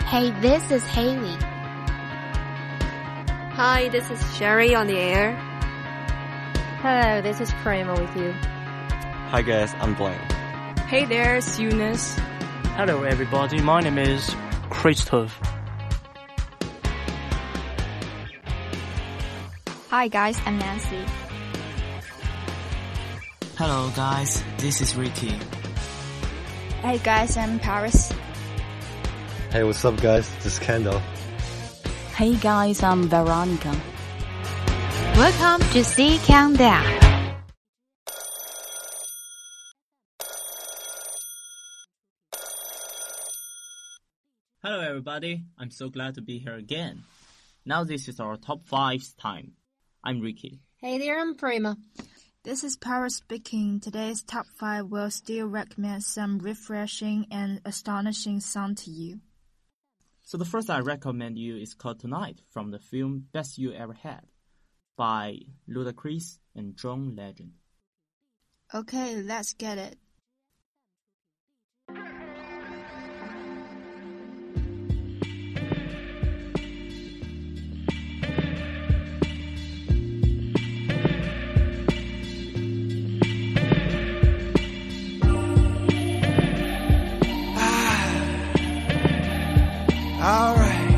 Hey, this is Haley. Hi, this is Sherry on the air. Hello, this is Prima with you. Hi guys, I'm Blaine. Hey there, it's Eunice. Hello everybody, my name is Christoph. Hi guys, I'm Nancy. Hello guys, this is Ricky. Hey guys, I'm Paris. Hey, what's up guys? This is Kendall. Hey guys, I'm Veronica. Welcome to C Countdown. Hello everybody, I'm so glad to be here again. Now this is our top 5's time. I'm Ricky. Hey there, I'm Prima. This is Paris speaking. Today's top 5 will still recommend some refreshing and astonishing song to you. So the first I recommend you is called Tonight from the film Best You Ever Had by Ludacris and John Legend. Okay, let's get it. Alright.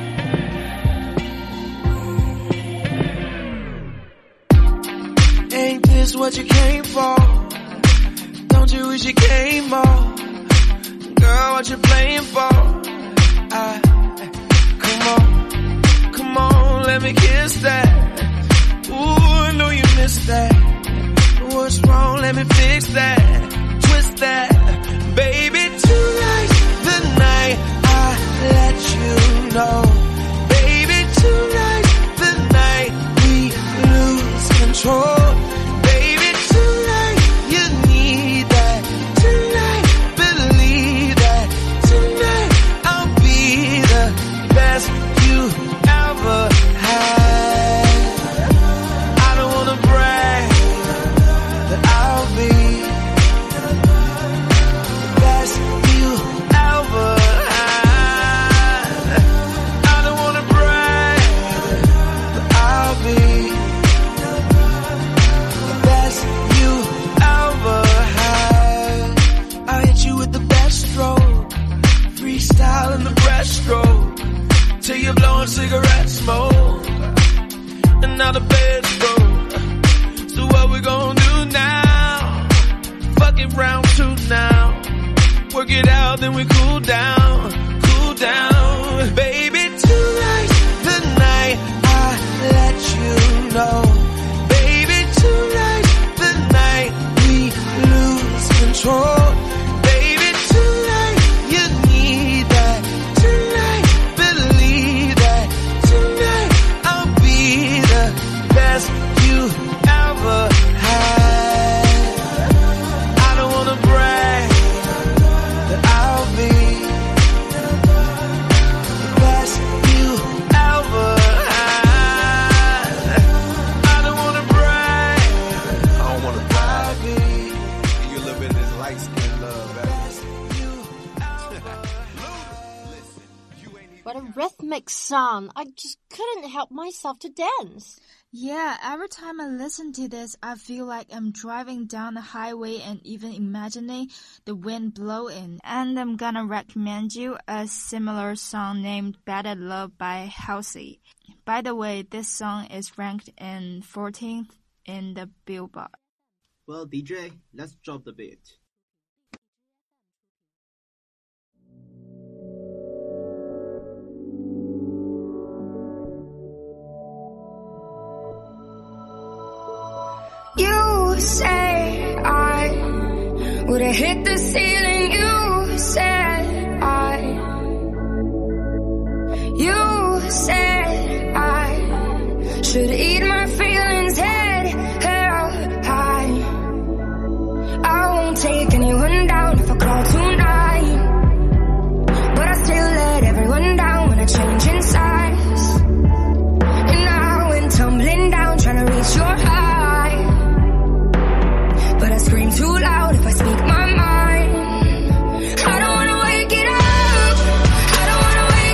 Ain't this what you came for? Don't you wish you came more? Girl, what you playing for? Come on, let me kiss that. Ooh, I know you missed that. What's wrong? Let me fix that. Twist that. Baby, tonight's the night I let you know. Baby, tonight's the night we lose control. Baby, tonight you need that. Tonight, believe that. Tonight I'll be the best you ever had. I don't wanna brag, but I'll be the best you ever had. I don't wanna brag, but I'll be the best you ever had. I'll hit you with the best stroke, freestyle in the breaststroke, till you're blowing cigarette smoke, and now the bed's broke. So what we gonna do now? Fuck it, round 2 now. Work it out, then we cool down, cool down. Baby, tonight's the night I let you know. Baby, tonight's the night we lose control. Baby, tonight you need that. Tonight, believe that. Tonight I'll be the best you ever had. I don't wanna brag, but I'll be the best you ever had. I don't wanna brag, I don't wanna I'll brag. be Give you a little bit of this light skin love, the baby. best you ever. What a rhythmic song. I just couldn't help myself to dance. Yeah, every time I listen to this, I feel like I'm driving down the highway and even imagining the wind blowing. And I'm gonna recommend you a similar song named Better Love by Halsey. By the way, this song is ranked in 14th in the Billboard. Well, DJ, let's drop the beat. You say I would've hit the ceiling. You said you said I should eat my feelings head held high. I won't take anyone down if I call tonight, but I still let everyone down when I change in size. And I went tumbling down trying to reach your high, but I scream too loud if I speak my mind. I don't wanna wake it up, I don't wanna wake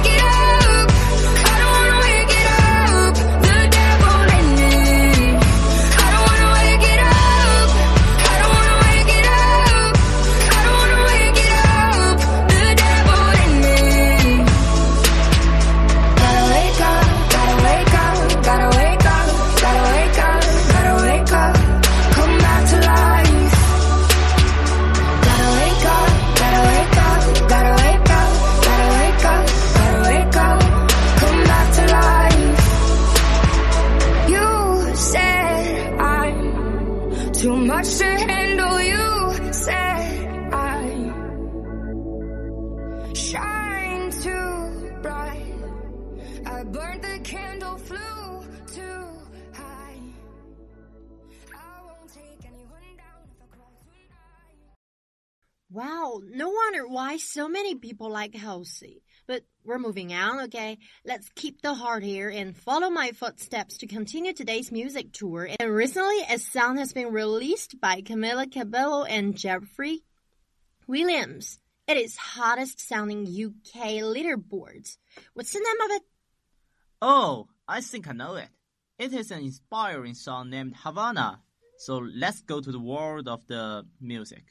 Wow, no wonder why so many people like Halsey. But we're moving on, okay? Let's keep the heart here and follow my footsteps to continue today's music tour. And recently, a song has been released by Camila Cabello and Jeffrey Williams. It is hottest sounding UK leaderboards. What's the name of it? Oh, I think I know it. It is an inspiring song named Havana. So let's go to the world of the music.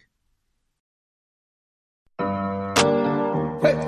Hey.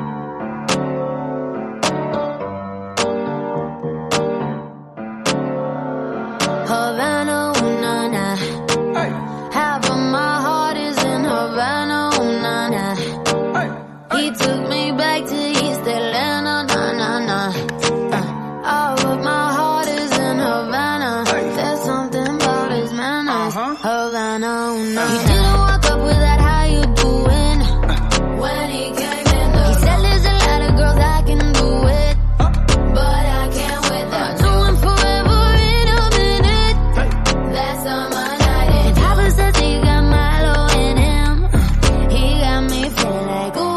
Havana, ooh, na, na. Hey. Half of my heart is in Havana, ooh, na, na. Hey. He took me back to East Atlanta, na, na, na. All of my heart is in Havana. Hey. There's something about his manners. Havana, ooh, na, na. He didn't walk up with that, how you doing? When he came in, he said there's a lot of girls I can do it, but I can't with them. Do him forever in a minute. That's on my night. And Papa says he got Milo in him. He got me feeling like ooh.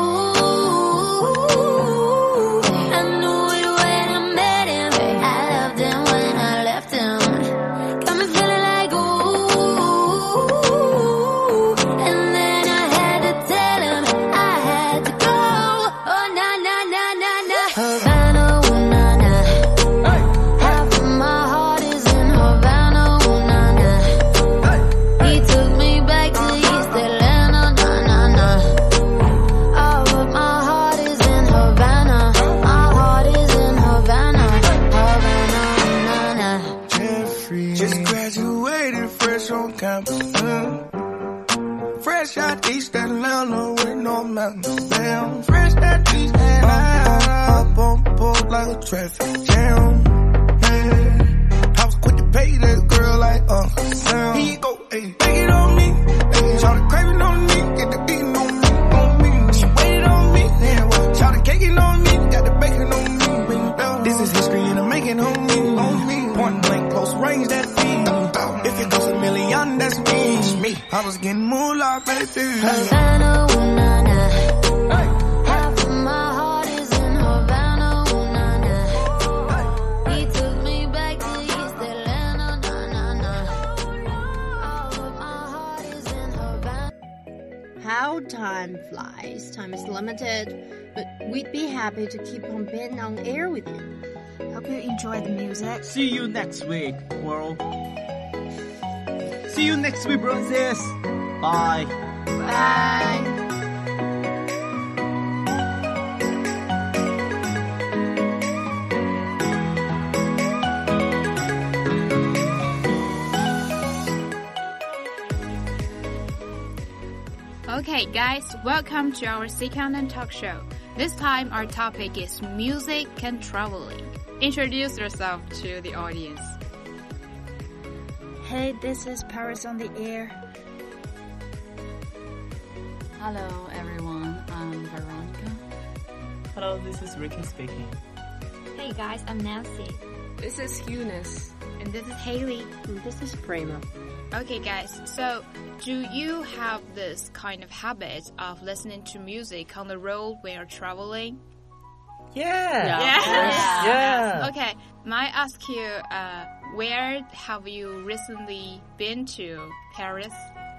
I knew it when I met him. I loved him when I left him. Got me feeling like ooh. And then I had to tell him I had to go. Oh na na na na na. Havana, ooh na na. Half of my heart is in Havana, ooh na na. He took me back to East Atlanta, na na na. All of my heart is in Havana. My heart is in Havana, Havana, na na. Jeffrey just graduated fresh on campus. Fresh out East Atlanta with no mountains. Damn, fresh out East Atlanta. Up on board like a traffic jam. Man, I was quick to pay that girl like Sam. Here you go, ayy, take it on me. Shout the craving on me, get the beating on me. She waited on me, shout the caking on me, got the bacon on me. This is history and I'm making on me. Point blank, close range, that feed. If it goes a million, that's me. I was getting moolah, baby. Havana, ooh na na. Half of my heart is in Havana, ooh na na. He took me back to East Atlanta, na na na. All of my heart is in Havana. How time flies. Time is limited, but we'd be happy to keep on being on air with you. Hope you enjoy the music. See you next week, world. See you next week, bronzes. Bye. Bye. Okay, guys, welcome to our second talk show. This time, our topic is music and traveling. Introduce yourself to the audience. Hey, this is Paris on the air. Hello everyone, I'm Veronica. Hello, this is Ricky speaking. Hey guys, I'm Nancy. This is Eunice. And this is Haley. And this is Prema. Okay guys, so do you have this kind of habit of listening to music on the road when you're traveling? Yeah. Okay, might I ask you, where have you recently been to? Paris?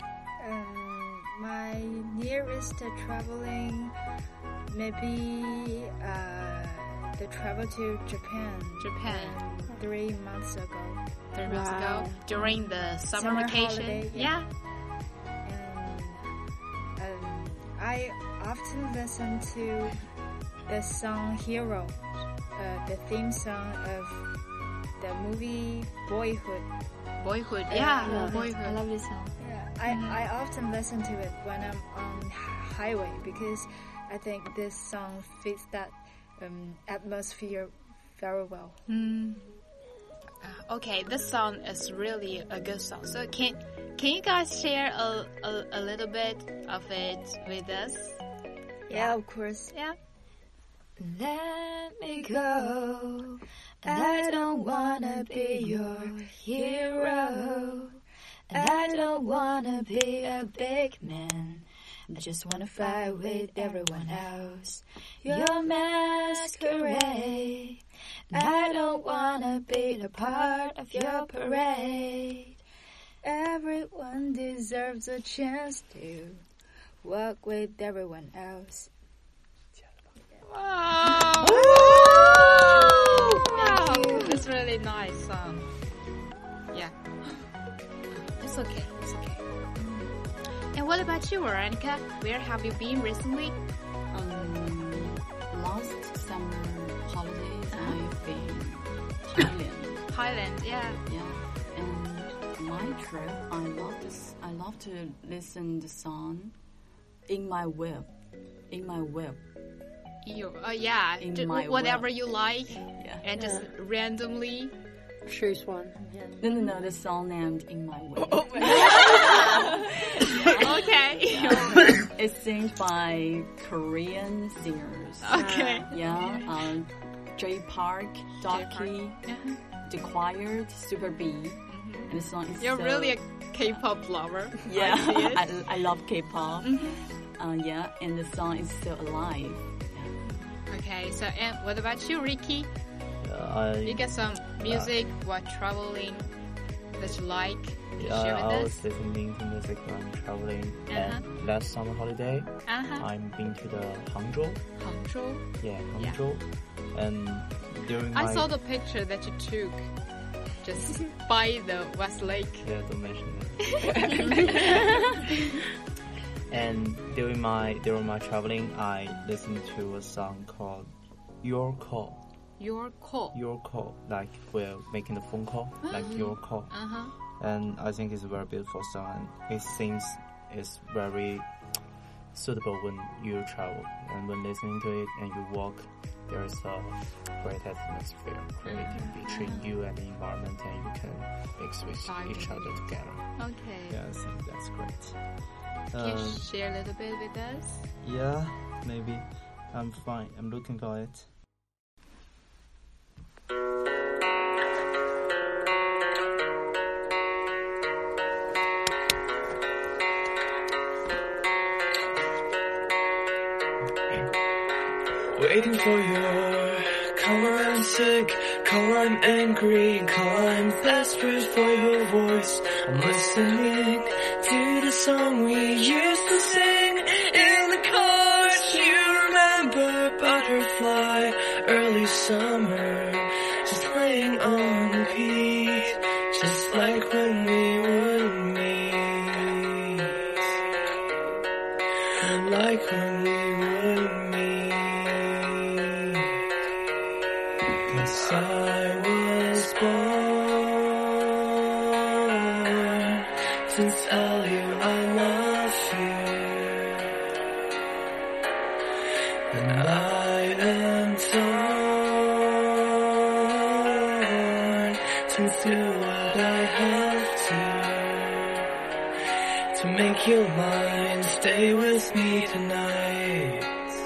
My nearest traveling, maybe the travel to Japan. 3 months ago. 3 months ago? During the summer vacation? Holiday, yeah. And I often listen to the song Hero, the theme song of the movie Boyhood. Boyhood, I love this song. I often listen to it when I'm on highway because I think this song fits that atmosphere very well. Okay, this song is really a good song. So can you guys share a little bit of it with us? Yeah, of course. Yeah. Let me go. I don't wanna be your hero. I don't wanna be a big man. I just wanna fly with everyone else. Your masquerade. I don't wanna be a part of your parade. Everyone deserves a chance to walk with everyone else. Wow! Wow! That's really nice song. Yeah. It's okay. It's okay. And what about you, Veronica? Where have you been recently? Last summer holidays, I've been Thailand. Thailand, yeah. Yeah. And my trip, I love to listen the song in my whip. Yeah, whatever whip. you like, Yeah. and just randomly. Choose one. Yeah. No, the song named In My Whip. Okay. It's sung by Korean singers. Okay. Yeah, J Park, Doki, The Choir, Super B. And the song is You're really a K-pop lover. Yeah, I see it. I love K-pop. Yeah, and the song is still alive. Okay, so and what about you, Ricky? You got some music while traveling that you like? Share with I us? was listening to music when I'm traveling. And last summer holiday, I've been to the Hangzhou. Hangzhou? Yeah, Hangzhou. And during I saw the picture that you took just by the West Lake. Yeah, don't mention it. And during my traveling, I listened to a song called Your Call. Your Call. Your Call, like we're making the phone call, like Your Call. And I think it's a very beautiful song. And it seems it's very suitable when you travel. And when listening to it and you walk, there is a great atmosphere creating between you and the environment, and you can mix with each other together. Okay. Yeah, I think that's great. Can you share a little bit with us? Yeah, maybe. I'm fine. I'm looking for it. Waiting for your call. I'm sick, call I'm angry, call I'm desperate for your voice. I'm listening to the song we used to sing in the cars. You remember Butterfly, early summer, just playing on repeat, just like when we would meet, like when we would meet. Since I was born, since tell you I love you, and I am torn to do what I have to make you mine. Stay with me tonight.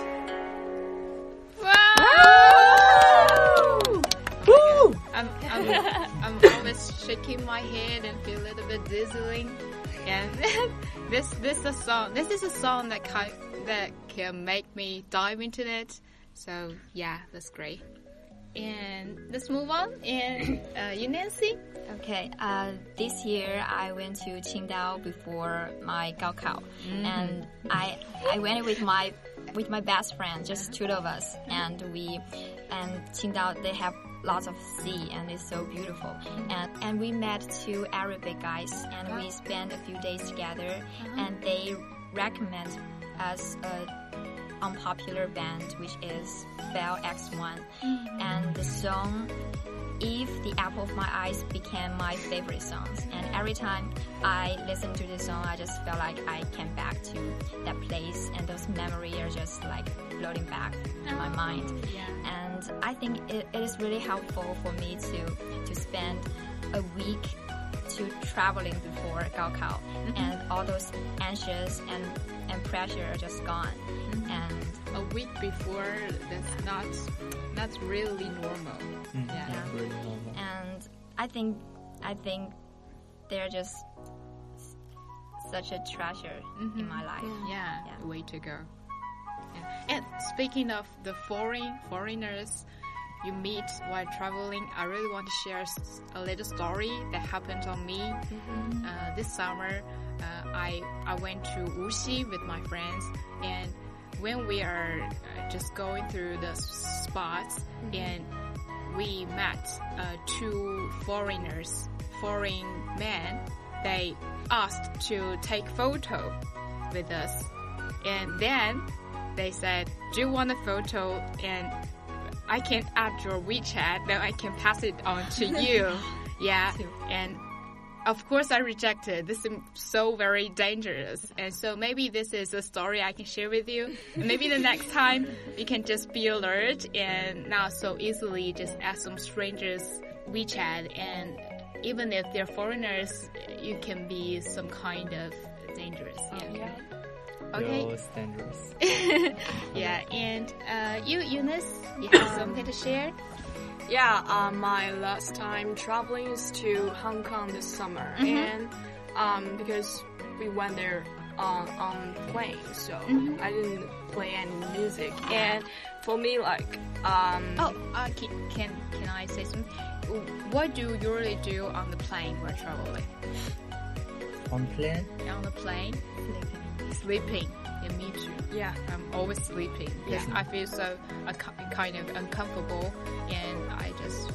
I'm always shaking my head and feel a little bit dizzying. And this is a song that can make me dive into it. So yeah, that's great. And let's move on. And you, Nancy? Okay. This year I went to Qingdao before my Gaokao, and I went with my best friend, just two of us, and Qingdao, they have lots of sea and it's so beautiful, and we met two Arabic guys and we spent a few days together, and they recommend us a unpopular band which is Bell X1, and the song If the Apple of My Eyes became my favorite songs, and every time I listen to this song I just felt like I came back to that place, and those memories are just like floating back in my mind. And I think it is really helpful for me to spend a week to traveling before Gaokao, and all those anxious and pressure are just gone. And a week before, that's really normal. Really normal. And I think they're just such a treasure in my life. Yeah, way to go. Yeah. And speaking of the foreigners you meet while traveling, I really want to share a little story that happened on me. This summer. I went to Wuxi with my friends, and when we are just going through the spots, and we met two foreign men. They asked to take photo with us, and then they said, "Do you want a photo?" And I can add your WeChat, then I can pass it on to you. Yeah, and of course I rejected. This is so very dangerous. And so maybe this is a story I can share with you. And maybe the next time you can just be alert and not so easily just ask some strangers WeChat. And even if they're foreigners, you can be some kind of dangerous. Yeah. Okay. It's dangerous. Yeah, and you, Eunice, you have something to share? Yeah, my last time traveling is to Hong Kong this summer, and because we went there on plane, so I didn't play any music. And for me, like, can I say something? What do you usually do on the plane while traveling? On plane? On the plane, sleeping. Yeah, me too. Yeah, I'm always sleeping because I feel so kind of uncomfortable, and I just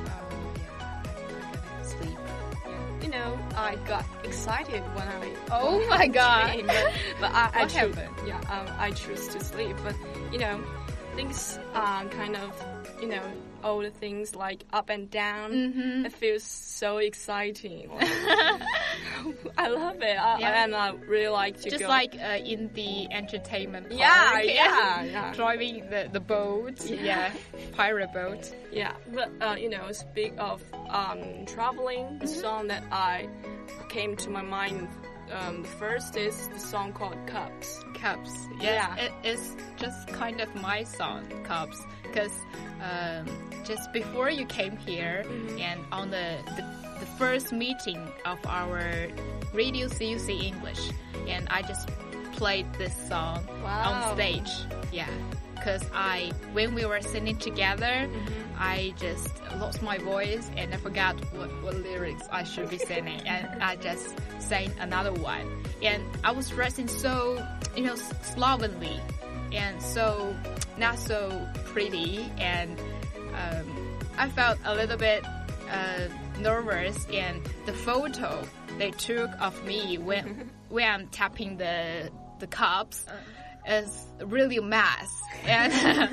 sleep. You know, I got excited when I. Oh my god! But I choose. Yeah, I choose to sleep. But you know, things kind of all the things like up and down. It feels so exciting. Like, I love it. And I really like to just go. like in the entertainment park. Yeah. Driving the boat. Yeah, pirate boat. Yeah, but speak of traveling, the song that I came to my mind first is the song called Cups. Cups. Yes, yeah. It's just kind of my song, Cups, because just before you came here and on the first meeting of our Radio CUC English, and I just played this song on stage. Yeah, because when we were singing together, I just lost my voice and I forgot what lyrics I should be singing, and I just sang another one. And I was dressing so, slovenly and so not so pretty, and I felt a little bit nervous. And the photo they took of me when I'm tapping the cups is really a mess. And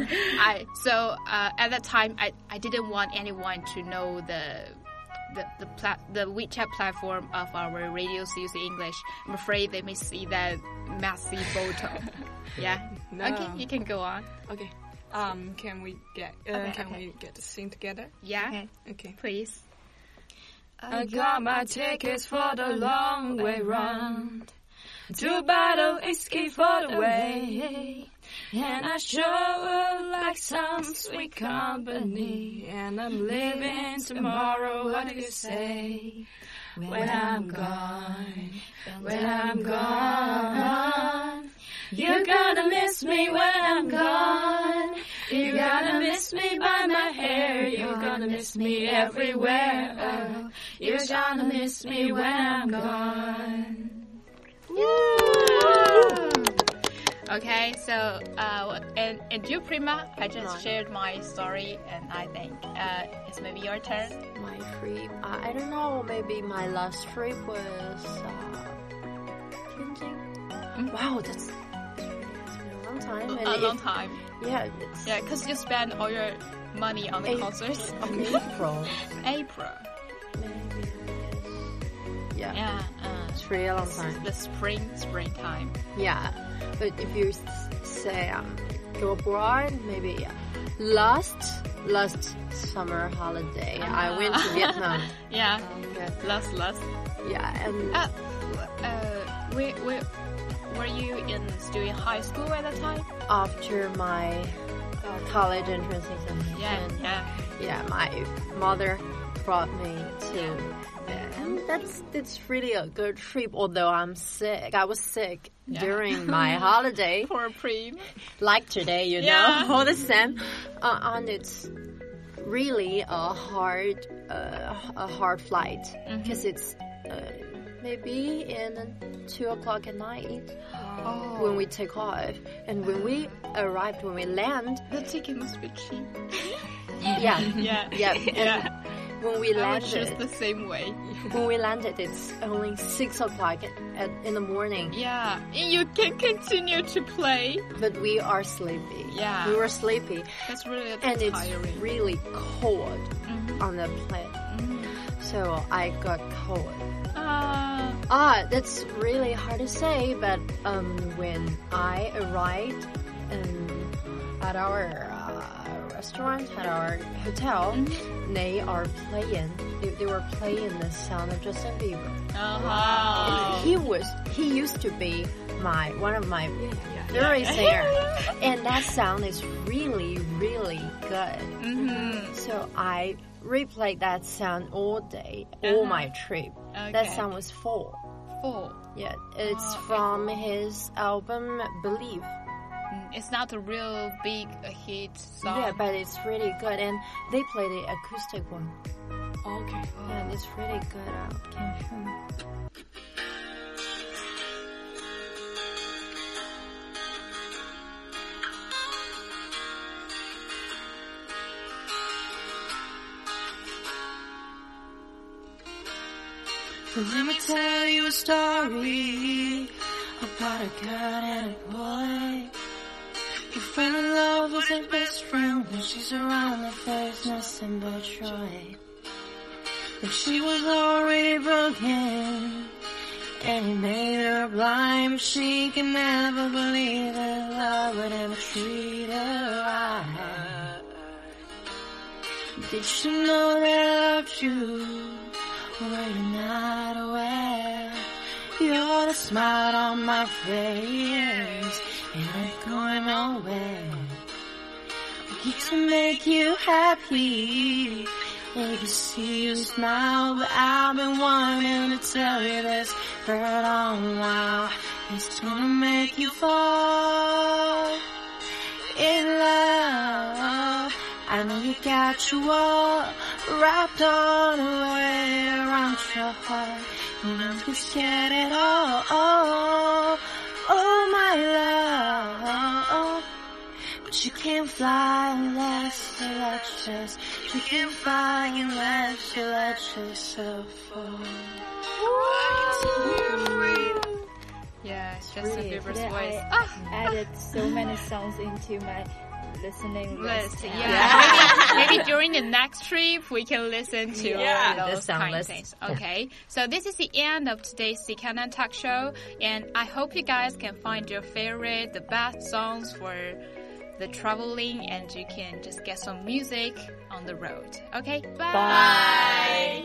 at that time I didn't want anyone to know the WeChat platform of our Radio CUC English. I'm afraid they may see that messy photo. Yeah. No. Okay, you can go on. Okay. Can we get to sing together? Yeah. Okay. Please. I got my tickets for the long way round, 2 bottle whiskey for the way, and I sure would like some sweet company, and I'm leaving tomorrow. What do you say? When I'm gone, you're gonna miss me when I'm gone. You're gonna miss me by my hair. You're gonna miss me everywhere. Oh, you're gonna miss me when I'm gone. Okay, so and you, Prima, I just shared my story, and I think it's maybe your turn. My trip, I don't know. Maybe my last trip was Tianjin. Wow, that's been a long time. A long time. Yeah, because you spend all your money on the concerts. April. April. Maybe. Yeah. Yeah. It's really a long time. The springtime. Yeah, but if you say go abroad, maybe last summer holiday I went to Vietnam. Yeah. Last. Yeah, and were you still in high school at that time? After my college entrance examination. Yeah. Yeah, my mother brought me to. And that's really a good trip. Although I'm sick, I was sick during my holiday. For a pre. Like today, you know, all the same. And it's really a hard flight because it's maybe in 2 o'clock at night when we take off, and when we land, the ticket must be cheap. And when we landed, just the same way. When we landed, it's only 6 o'clock in the morning. Yeah, and you can continue to play, but we are sleepy. Yeah, we were sleepy. That's really tiring. And it's really cold on the plane. So I got cold. That's really hard to say, but when I arrived at our restaurant, at our hotel, they are playing. They were playing the sound of Justin Bieber. He used to be one of my favorite singers, and that sound is really, really good. So I replayed that sound all day, all my trip. Okay. That sound was Fall. Yeah, it's from his album Believe. It's not a real big hit song. Yeah, but it's really good, and they play the acoustic one. Okay. And it's really good. I can show you. Let me tell you a story about a girl and a boy. You fell in love with your best friend. When she's around, the there's nothing but joy. But she was already broken, and he made her blind. She can never believe that love would ever treat her right. Did she know that I loved you? Were you not aware? You're the smile on my face, and I'm going nowhere. I get to make you happy, and to see you smile. But I've been wanting to tell you this for a long while. It's gonna make you fall in love. I know you got your all wrapped all the way around your heart, and I'm just scared at all. Oh my love, but you can't fly unless you let yourself. You can't fly unless you let yourself fall. Yeah, it's just a Bieber's voice. I added so many songs into my listening list. Maybe during the next trip we can listen to those kind of things. Okay, so this is the end of today's Sikana Talk Show, and I hope you guys can find your favorite, the best songs for the traveling, and you can just get some music on the road. Okay, bye.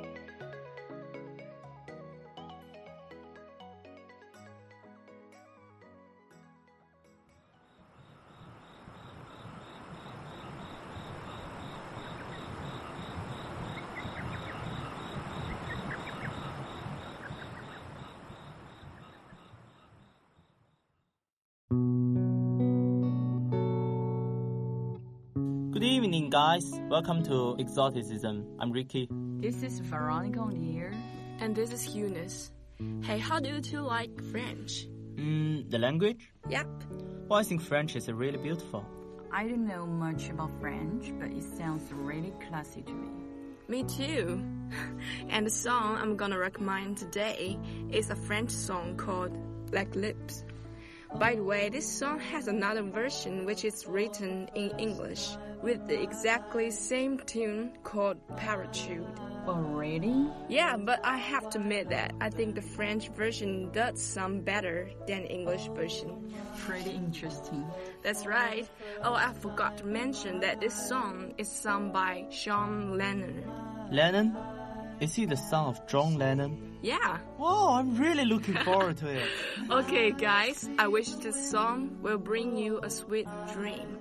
Good evening, guys. Welcome to Exoticism. I'm Ricky. This is Veronica on here. And this is Eunice. Hey, how do you two like French? The language? Yep. Well, I think French is really beautiful. I don't know much about French, but it sounds really classy to me. Me too. And the song I'm gonna recommend today is a French song called Black Lips. By the way, this song has another version which is written in English with the exactly same tune called Parachute. Oh, really? Yeah, but I have to admit that I think the French version does sound better than the English version. Pretty interesting. That's right. Oh, I forgot to mention that this song is sung by John Lennon. Lennon? Is he the son of John Lennon? Yeah. Whoa, I'm really looking forward to it. Okay, guys, I wish this song will bring you a sweet dream.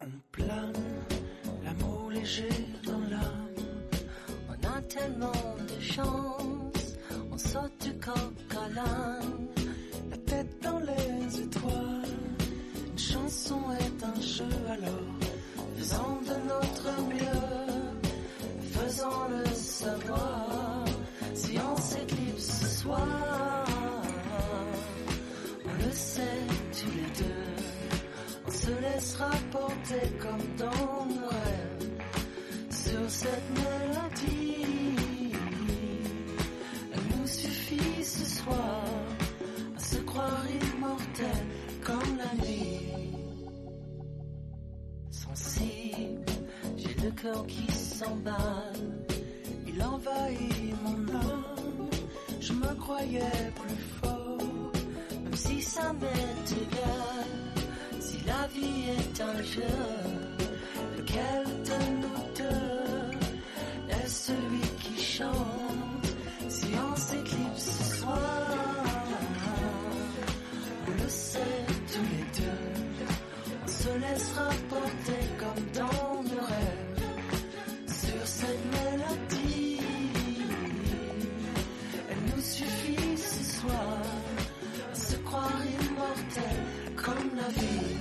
On plane, l'amour léger dans l'âme. On a tellement de chance, on saute du coq à l'âne. La tête dans les étoiles, une chanson est un jeu alors. Faisons de notre mieux, faisons-le savoir. Si on s'éclipse ce soir, on le sait tous les deux. On se laissera porter comme dans nos rêves sur cette mélodie. Elle nous suffit ce soir à se croire immortel comme la nuit. Sensible, j'ai le cœur qui s'emballe. Il envahit mon âme. Je me croyais plus fort, même si ça m'est égal. Si la vie est un jeu, lequel de nous deux est celui qui chante? Si on s'éclipse ce soir, on le sait tous les deux. On se laissera porter comme dans nos rêves sur cette mélodie. Elle nous suffit ce soir à se croire immortel comme la vie.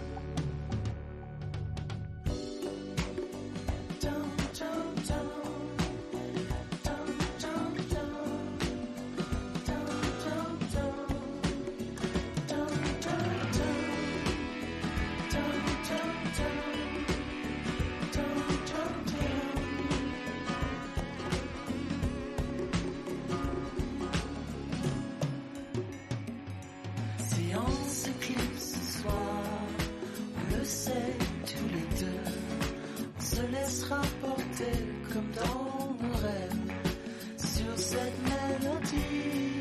Si on s'éclipse ce soir, on le sait tous les deux. On se laissera porter comme dans nos rêves sur cette mélodie.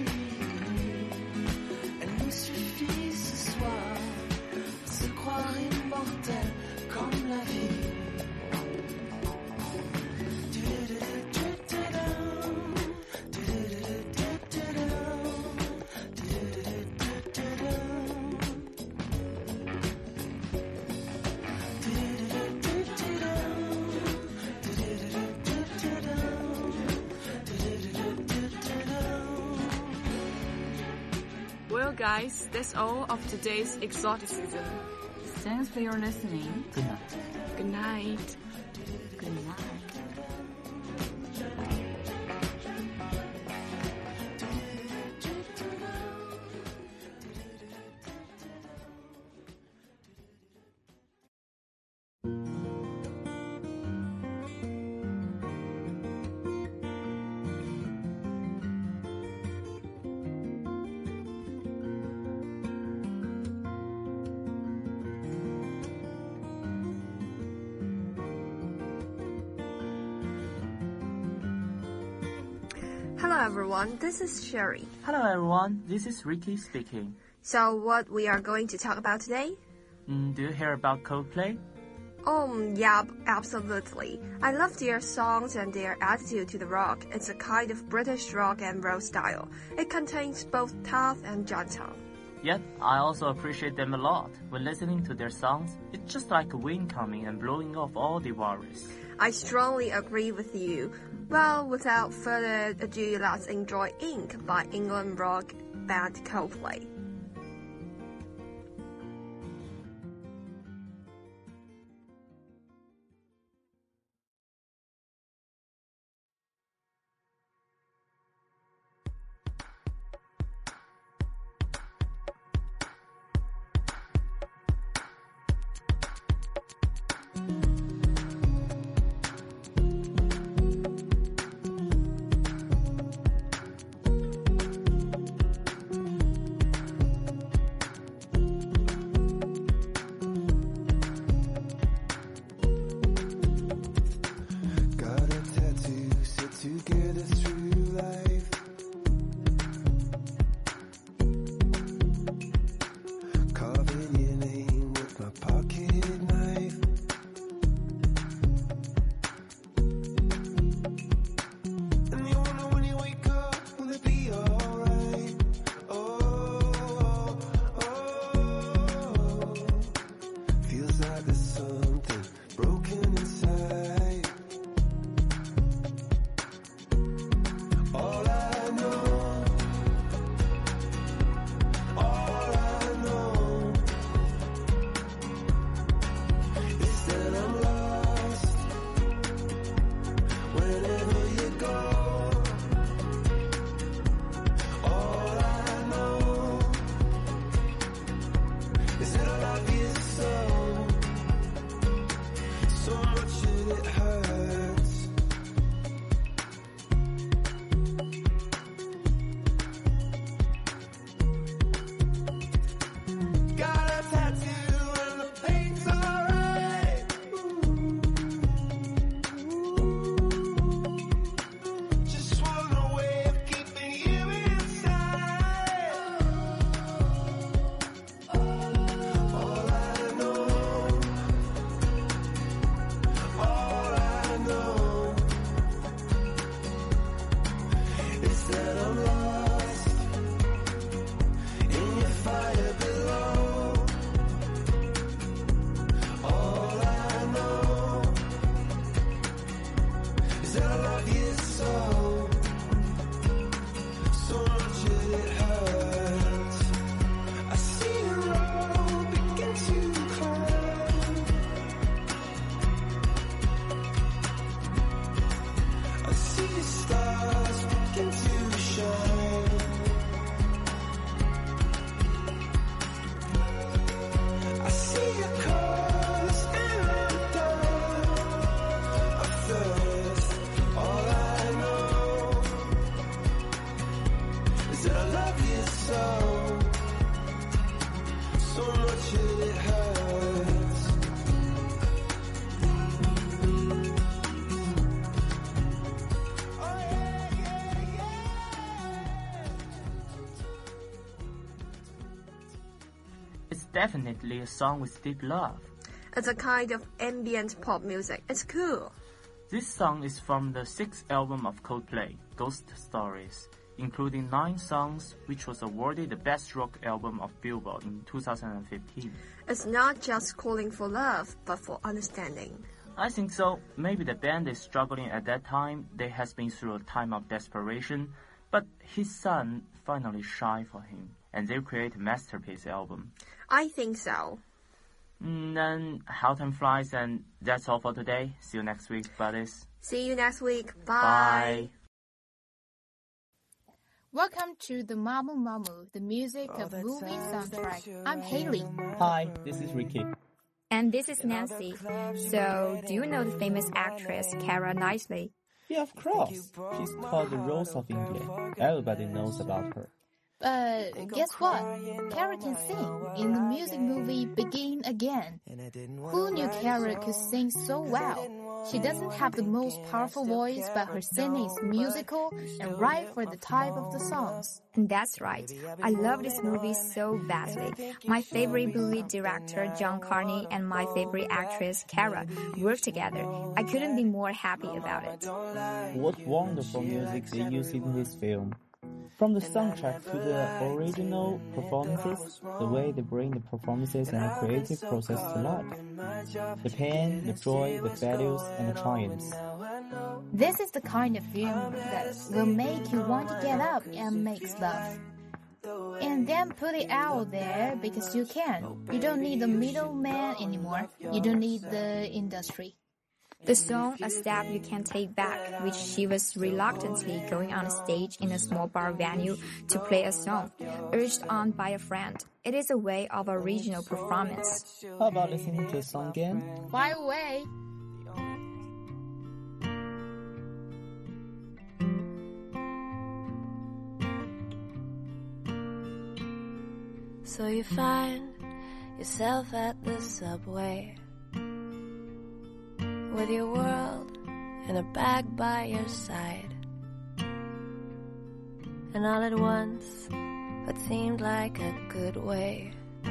Elle nous suffit ce soir à se croire immortel comme la vie. Well, guys, that's all of today's exoticism. Thanks for your listening. Good night. Good night. Good night. Hello everyone, this is Sherry. Hello everyone, this is Ricky speaking. So what we are going to talk about today? Do you hear about Coldplay? Yeah, absolutely. I love their songs and their attitude to the rock. It's a kind of British rock and roll style. It contains both tough and gentle. Yet, I also appreciate them a lot. When listening to their songs, it's just like a wind coming and blowing off all the worries. I strongly agree with you. Well, without further ado, let's enjoy Ink by England rock band Coldplay. definitely a song with deep love. It's a kind of ambient pop music. It's cool. This song is from the 6th album of Coldplay, Ghost Stories, including 9 songs, which was awarded the Best Rock Album of Billboard in 2015. It's not just calling for love, but for understanding. I think so. Maybe the band is struggling at that time. They has been through a time of desperation, but his son finally shined for him, and they create a masterpiece album. I think so. Then how time flies, and that's all for today. See you next week, buddies. See you next week. Bye. Bye. Welcome to the Mamu Mamu, the music of movie soundtrack. I'm Haley. Hi, this is Ricky. And this is Nancy. So, do you know the famous actress Keira Knightley? Yeah, of course. She's called the Rose of England. Everybody knows about her. But guess what? Keira can sing in the music movie Begin Again. Who knew Keira could sing so well? She doesn't have the most powerful voice, but her singing is musical and right for the type of the songs. That's right. I love this movie so badly. My favorite movie director, John Carney, and my favorite actress, Keira, worked together. I couldn't be more happy about it. What wonderful music they use in this film. From the soundtrack to the original performances, the way they bring the performances and the creative process to life. The pain, the joy, the failures, and the triumphs. This is the kind of film that will make you want to get up and make love. And then put it out there because you can. You don't need the middleman anymore. You don't need the industry. The song A Step You Can't Take Back, which she was reluctantly going on stage in a small bar venue to play a song, urged on by a friend. It is a way of original performance. How about listening to the song again? Fire away! So you find yourself at the subway with your world in a bag by your side. And all at once, what seemed like a good way,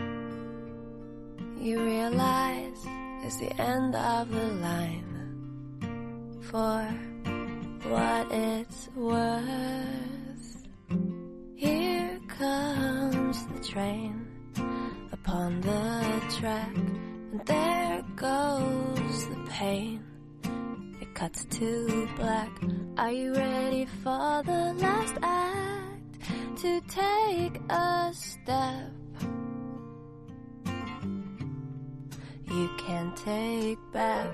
you realize it's the end of the line. For what it's worth, here comes the train upon the track, and there goes the pain. It cuts to black. Are you ready for the last act? To take a step you can't take back.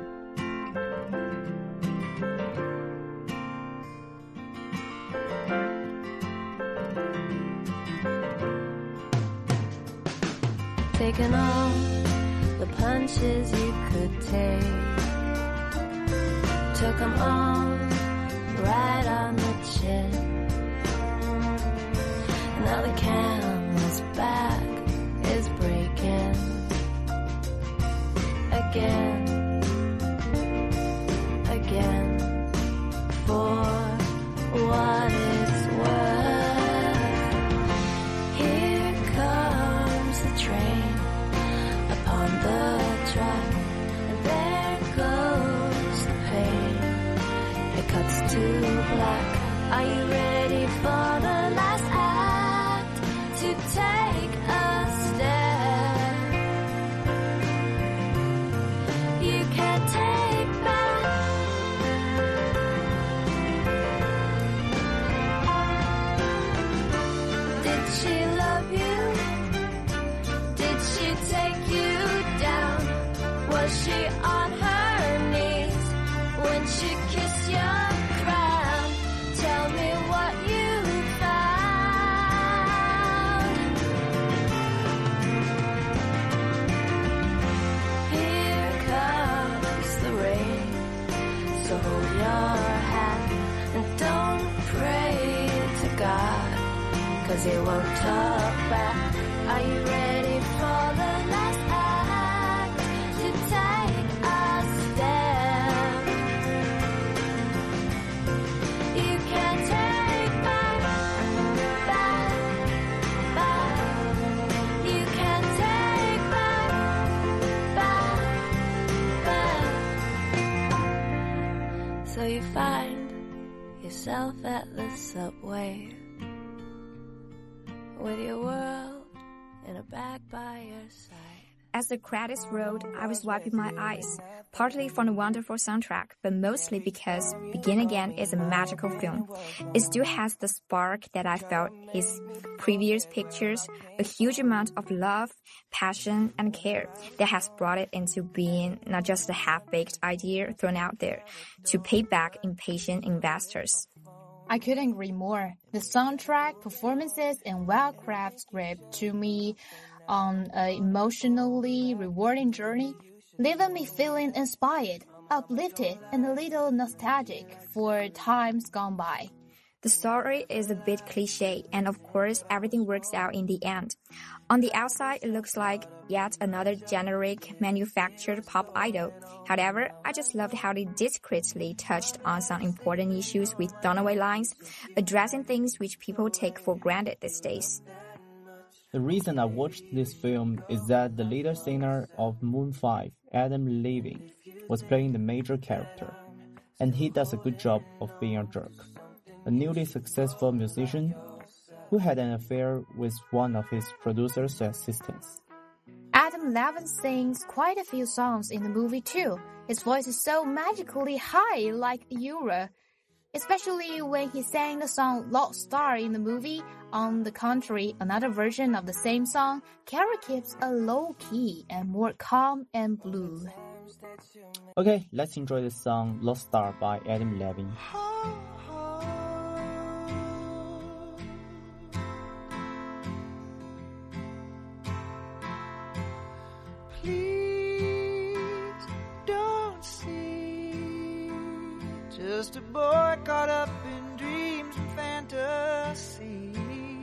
Taking all the punches you could take, took them all right on the chin. Now the canvas back is breaking again, again. For what it's worth, here comes the train upon the track, and there goes the pain. It cuts to black. Are you ready for the last act? To take a step you can't take back. Did she love you? Did she take you down? Was she on her knees when she kissed your crown? Tell me what you found. Here comes the rain, so hold your hat and don't pray to God, 'cause he won't talk back. Are you ready for the last act? To take a step you can't take back, back, back. You can't take you find yourself at the subway with your world in a bag by your side. As the credits rolled, I was wiping my eyes, partly from the wonderful soundtrack, but mostly because Begin Again is a magical film. It still has the spark that I felt his previous pictures, a huge amount of love, passion, and care that has brought it into being not just a half-baked idea thrown out there to pay back impatient investors. I couldn't agree more. The soundtrack, performances, and well-crafted script to me on an emotionally rewarding journey, leaving me feeling inspired, uplifted, and a little nostalgic for times gone by. The story is a bit cliche, and of course, everything works out in the end. On the outside, it looks like yet another generic manufactured pop idol. However, I just loved how they discreetly touched on some important issues with throwaway lines, addressing things which people take for granted these days. The reason I watched this film is that the lead singer of Moon 5, Adam Levine, was playing the major character, and he does a good job of being a jerk. A newly successful musician who had an affair with one of his producer's assistants. Adam Levine sings quite a few songs in the movie too. His voice is so magically high like Eura. Especially when he sang the song Lost Star in the movie. On the contrary, another version of the same song, Carrie keeps a low key and more calm and blue. Okay, let's enjoy the song Lost Star by Adam Levine. Just a boy caught up in dreams and fantasies.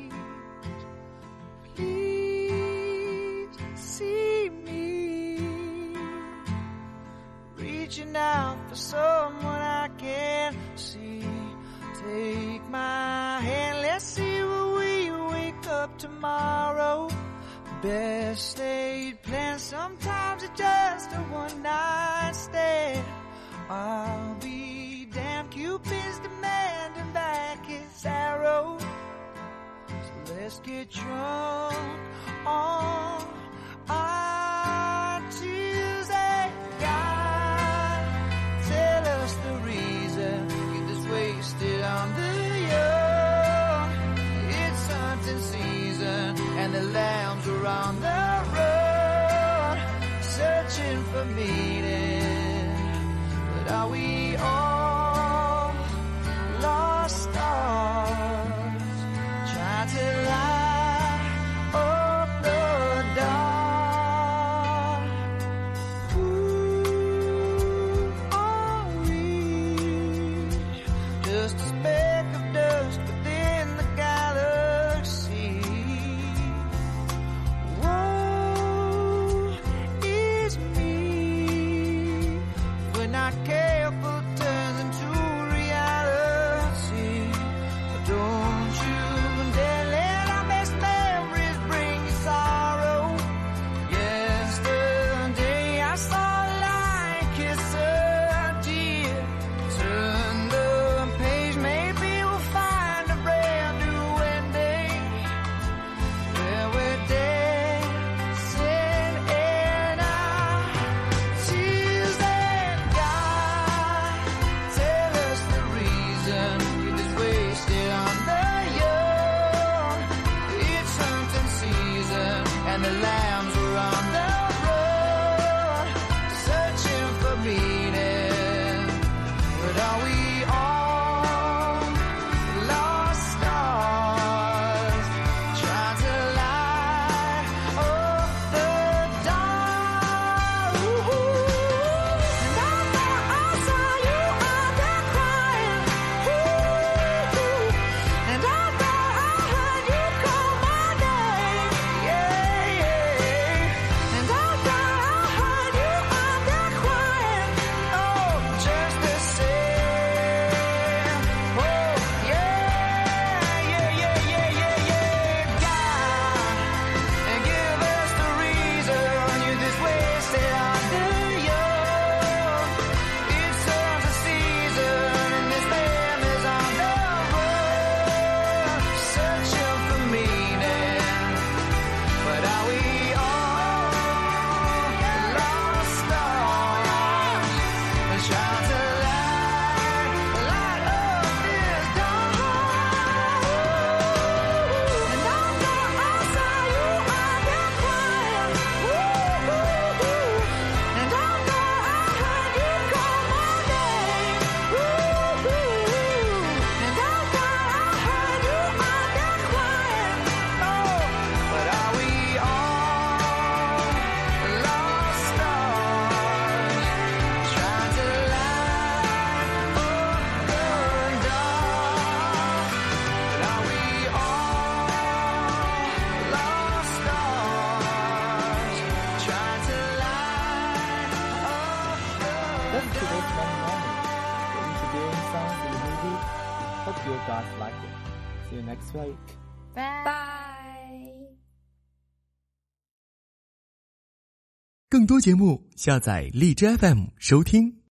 Please see me reaching out for someone I can see. Take my hand, let's see where we wake up tomorrow. Best laid plans, sometimes it's just a one-night stand. I'll be damn, Cupid's demanding back his arrow. So let's get drunk on our Tuesday. God, tell us the reason. Get this wasted on the young. It's hunting season and the lambs are on the road, searching for meaning. But are we all lost stars trying to light up the dark? Who are we? Just a speck of dust within the galaxy. Woe is me. That's today's One Moment, the interviewing songs in the movie. Hope you guys like it. See you next week. Bye. 更多节目下载荔枝 FM 收听。